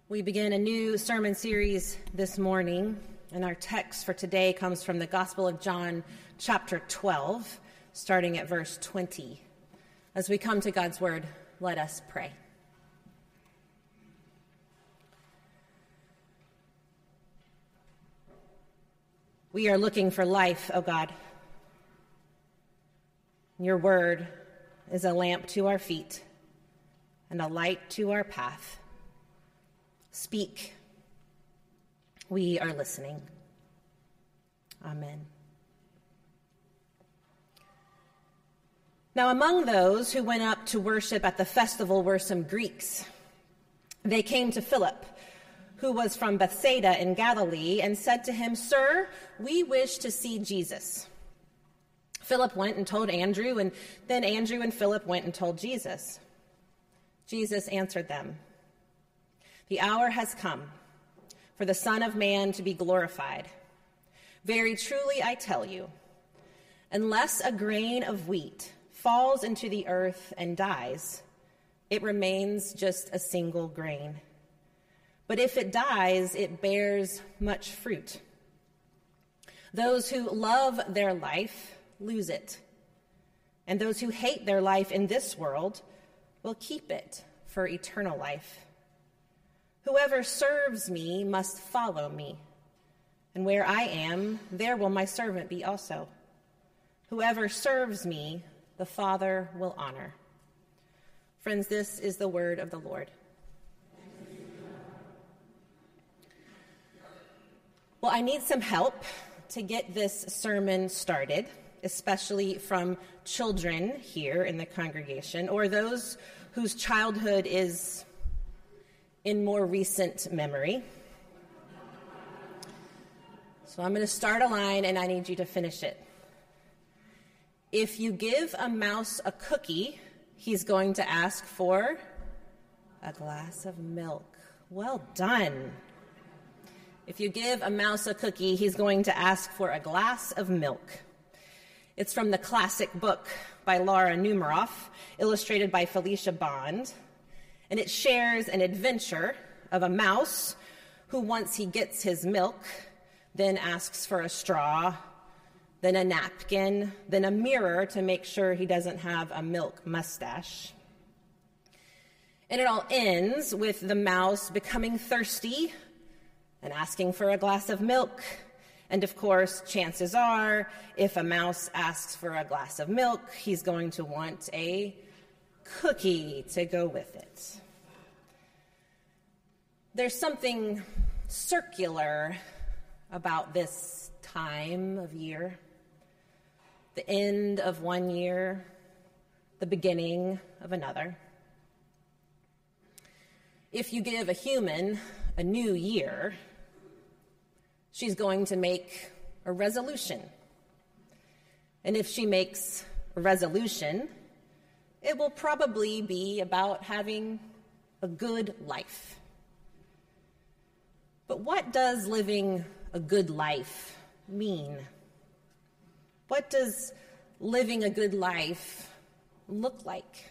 We begin a new sermon series this morning, and our text for today comes from the Gospel of John, chapter 12, starting at verse 20. As we come to God's word, let us pray. We are looking for life, O God. Your word is a lamp to our feet and a light to our path. Speak. We are listening. Amen. Now, among those who went up to worship at the festival were some Greeks. They came to Philip, who was from Bethsaida in Galilee, and said to him, "Sir, we wish to see Jesus." Philip went and told Andrew, and then Andrew and Philip went and told Jesus. Jesus answered them, "The hour has come for the Son of Man to be glorified. Very truly I tell you, unless a grain of wheat falls into the earth and dies, it remains just a single grain. But if it dies, it bears much fruit. Those who love their life lose it, and those who hate their life in this world will keep it for eternal life. Whoever serves me must follow me, and where I am, there will my servant be also. Whoever serves me, the Father will honor." Friends, this is the word of the Lord. Well, I need some help to get this sermon started, especially from children here in the congregation, or those whose childhood is in more recent memory. So I'm going to start a line, and I need you to finish it. If you give a mouse a cookie, he's going to ask for a glass of milk. Well done. If you give a mouse a cookie, he's going to ask for a glass of milk. It's from the classic book by Laura Numeroff, illustrated by Felicia Bond. And it shares an adventure of a mouse who, once he gets his milk, then asks for a straw, then a napkin, then a mirror to make sure he doesn't have a milk mustache. And it all ends with the mouse becoming thirsty and asking for a glass of milk. And of course, chances are, if a mouse asks for a glass of milk, he's going to want a cookie to go with it. There's something circular about this time of year. The end of one year, the beginning of another. If you give a human a new year, she's going to make a resolution. And if she makes a resolution, it will probably be about having a good life. But what does living a good life mean? What does living a good life look like?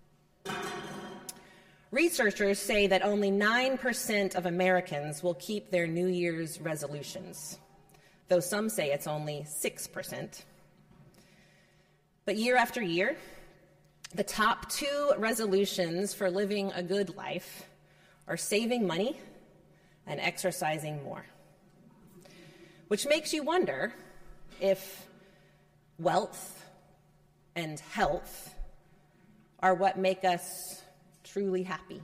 Researchers say that only 9% of Americans will keep their New Year's resolutions, though some say it's only 6%. But year after year, the top 2 resolutions for living a good life are saving money and exercising more. Which makes you wonder if wealth and health are what make us truly happy.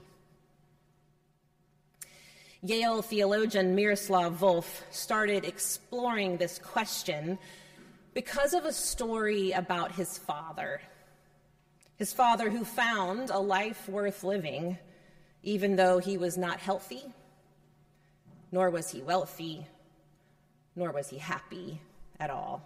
Yale theologian Miroslav Volf started exploring this question because of a story about his father. His father who found a life worth living, even though he was not healthy, nor was he wealthy, nor was he happy at all.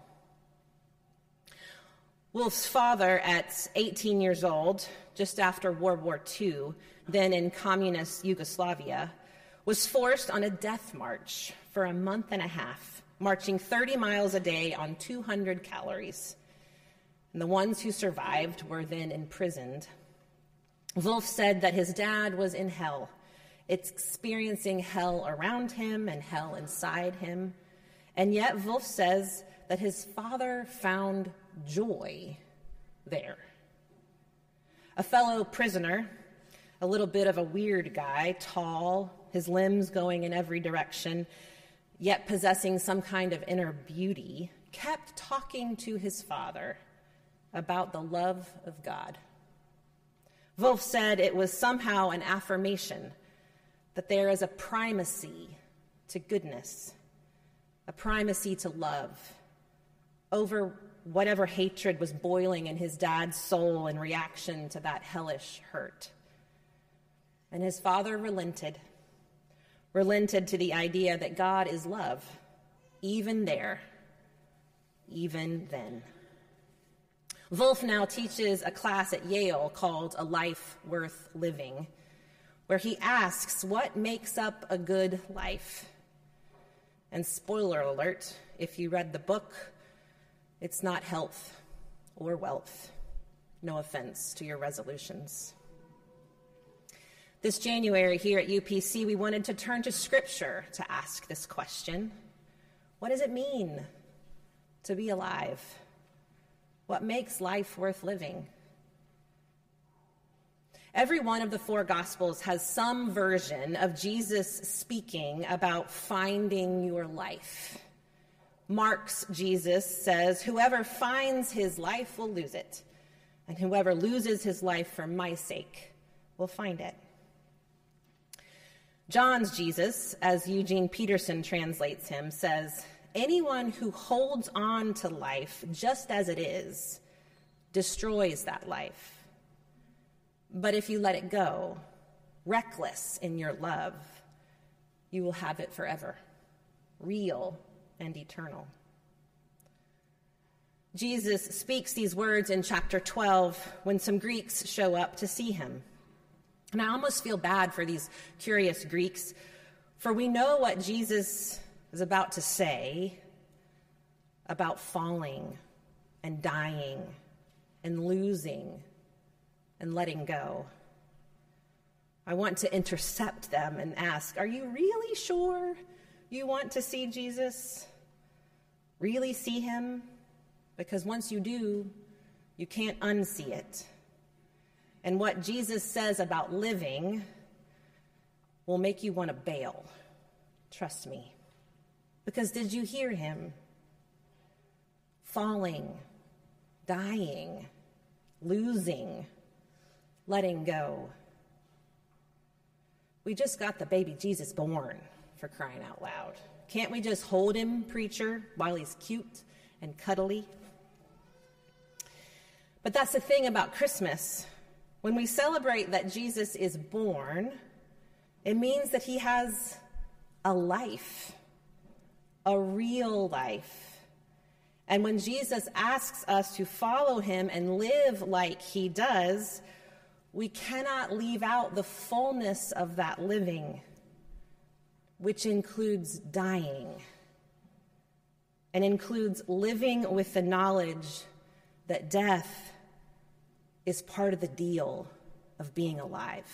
Wolf's father, at 18 years old, just after World War II, then in communist Yugoslavia, was forced on a death march for a month and a half, marching 30 miles a day on 200 calories. And the ones who survived were then imprisoned. Wolf said that his dad was in hell experiencing hell around him and hell inside him. And yet Wolf says that his father found joy there. A fellow prisoner, a little bit of a weird guy, tall, his limbs going in every direction, yet possessing some kind of inner beauty, kept talking to his father about the love of God. Wolf said it was somehow an affirmation that there is a primacy to goodness, a primacy to love, over whatever hatred was boiling in his dad's soul in reaction to that hellish hurt. And his father relented to the idea that God is love, even there, even then. Wolf now teaches a class at Yale called A Life Worth Living, where he asks what makes up a good life. And spoiler alert, if you read the book, it's not health or wealth. No offense to your resolutions. This January here at UPC, we wanted to turn to Scripture to ask this question. What does it mean to be alive? What makes life worth living? Every one of the four Gospels has some version of Jesus speaking about finding your life. Mark's Jesus says, "Whoever finds his life will lose it, and whoever loses his life for my sake will find it." John's Jesus, as Eugene Peterson translates him, says, "Anyone who holds on to life just as it is destroys that life. But if you let it go, reckless in your love, you will have it forever, real and eternal." Jesus speaks these words in chapter 12 when some Greeks show up to see him. And I almost feel bad for these curious Greeks, for we know what Jesus is about to say about falling and dying and losing and letting go. I want to intercept them and ask, are you really sure you want to see Jesus? Really see him? Because once you do, you can't unsee it. And what Jesus says about living will make you want to bail. Trust me. Because did you hear him? Falling, dying, losing, letting go. We just got the baby Jesus born, for crying out loud. Can't we just hold him, preacher, while he's cute and cuddly? But that's the thing about Christmas. When we celebrate that Jesus is born, it means that he has a life, a real life. And when Jesus asks us to follow him and live like he does, we cannot leave out the fullness of that living, which includes dying and includes living with the knowledge that death is part of the deal of being alive.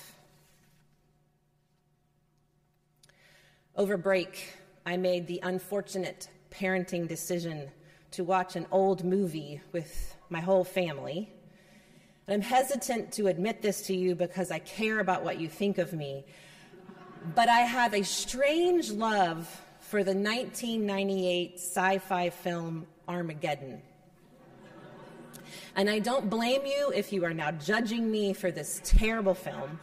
Over break, I made the unfortunate parenting decision to watch an old movie with my whole family. And I'm hesitant to admit this to you because I care about what you think of me, but I have a strange love for the 1998 sci-fi film Armageddon. And I don't blame you if you are now judging me for this terrible film.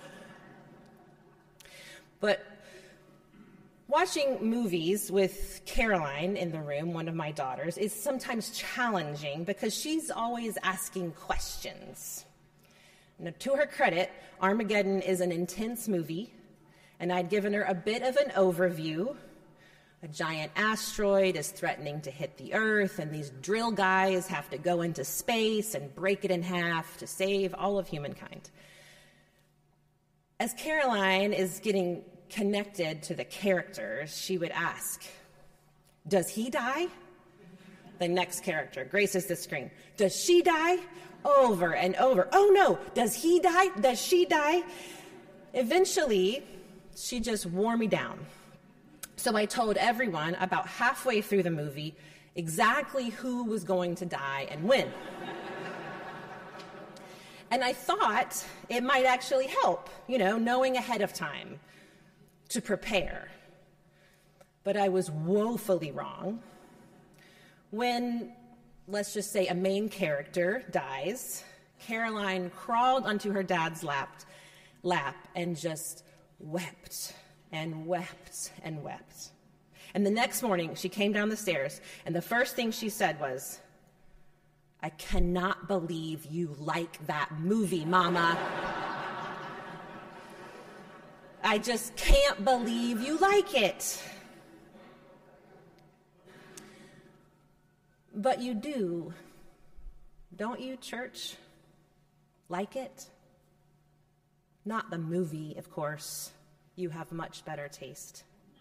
But watching movies with Caroline in the room, one of my daughters, is sometimes challenging because she's always asking questions. Now, to her credit, Armageddon is an intense movie, and I'd given her a bit of an overview. A giant asteroid is threatening to hit the Earth, and these drill guys have to go into space and break it in half to save all of humankind. As Caroline is getting connected to the characters, she would ask, "Does he die?" The next character graces the screen. "Does she die?" Over and over. "Oh no, does he die? Does she die?" Eventually, she just wore me down. So I told everyone about halfway through the movie exactly who was going to die and when. And I thought it might actually help, knowing ahead of time to prepare. But I was woefully wrong. When, let's just say, a main character dies, Caroline crawled onto her dad's lap and just wept and wept and wept. And the next morning, she came down the stairs, and the first thing she said was, "I cannot believe you like that movie, Mama. I just can't believe you like it." But you do, don't you, church? Like it? Not the movie, of course. You have much better taste.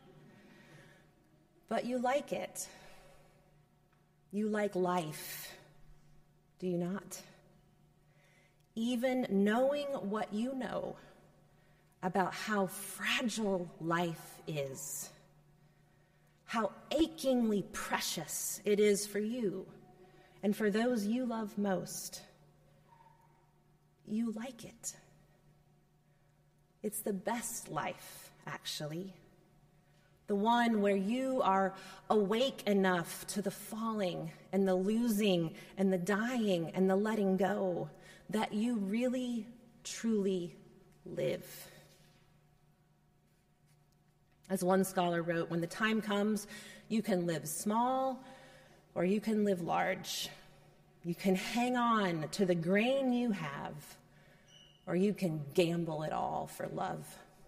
But you like it. You like life, do you not? Even knowing what you know about how fragile life is, how achingly precious it is for you and for those you love most, you like it. It's the best life, actually. The one where you are awake enough to the falling and the losing and the dying and the letting go that you really, truly live. As one scholar wrote, when the time comes, you can live small or you can live large. You can hang on to the grain you have, or you can gamble it all for love.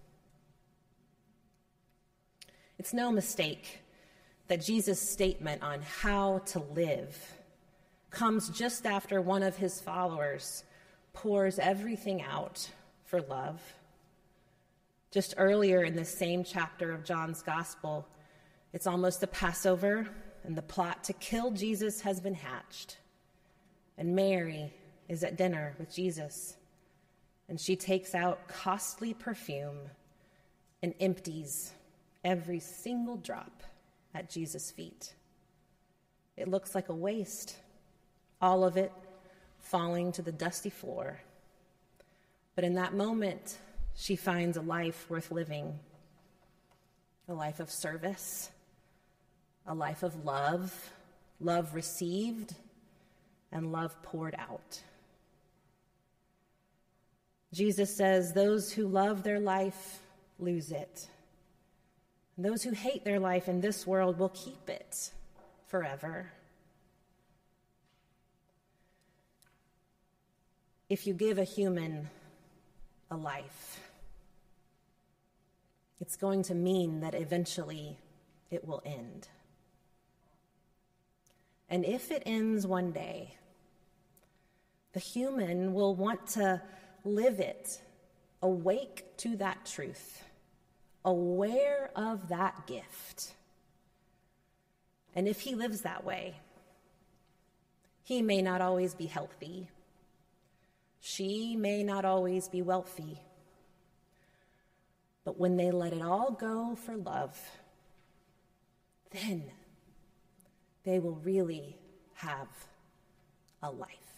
It's no mistake that Jesus' statement on how to live comes just after one of his followers pours everything out for love. Just earlier in this same chapter of John's Gospel, it's almost the Passover, and the plot to kill Jesus has been hatched. And Mary is at dinner with Jesus, and she takes out costly perfume and empties every single drop at Jesus' feet. It looks like a waste, all of it falling to the dusty floor. But in that moment, she finds a life worth living, a life of service, a life of love, love received, and love poured out. Jesus says, those who love their life lose it. And those who hate their life in this world will keep it forever. If you give a human a life, it's going to mean that eventually it will end. And if it ends one day, the human will want to live it, awake to that truth, aware of that gift. And if he lives that way, he may not always be healthy. She may not always be wealthy. But when they let it all go for love, then they will really have a life.